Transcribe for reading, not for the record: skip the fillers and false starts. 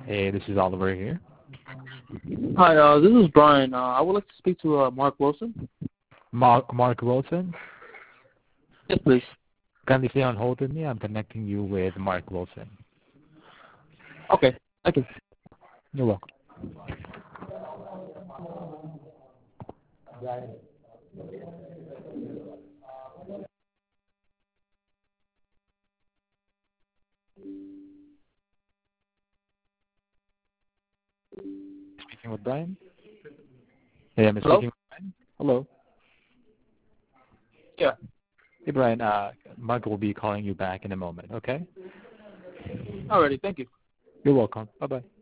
Hey, this is Oliver here. Hi, this is Brian. I would like to speak to Mark Wilson. Mark Wilson? Yes, please. Kindly stay on hold with me. I'm connecting you with Mark Wilson. Okay, thank you. You're welcome. Speaking with Brian? Hey, I'm Hello? speaking with Brian. Hello. Yeah. Hey, Brian. Mark will be calling you back in a moment, okay? Alrighty, thank you. You're welcome. Bye-bye.